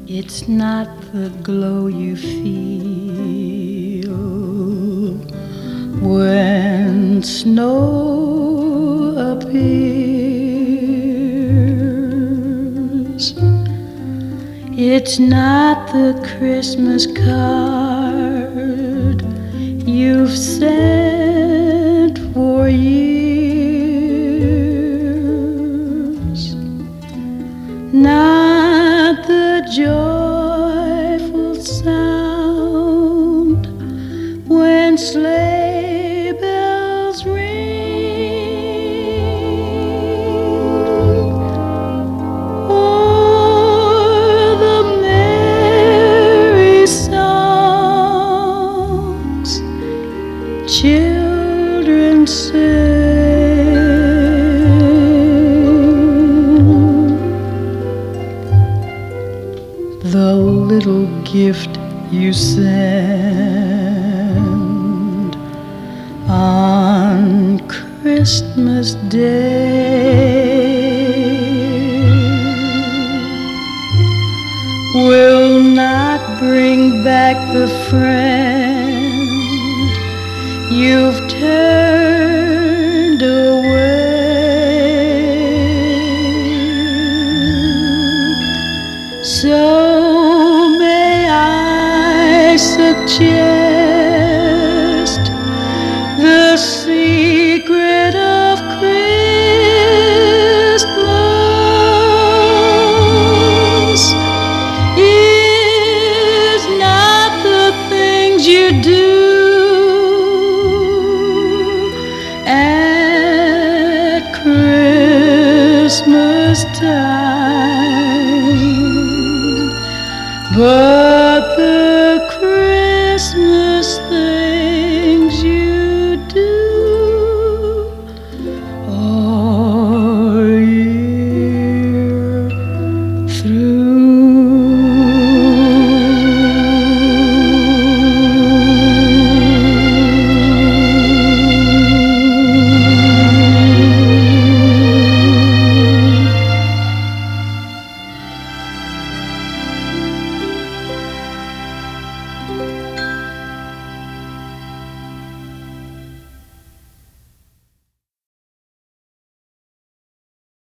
It's not the glow you feel when snow appears. It's not the Christmas card you've sent for years. Not the joyful sound when sleigh bells ring, or the merry songs children sing. The little gift you send on Christmas Day will not bring back the friend you've turned away. So may I suggest the secret of Christmas is not the things you do at Christmas time, but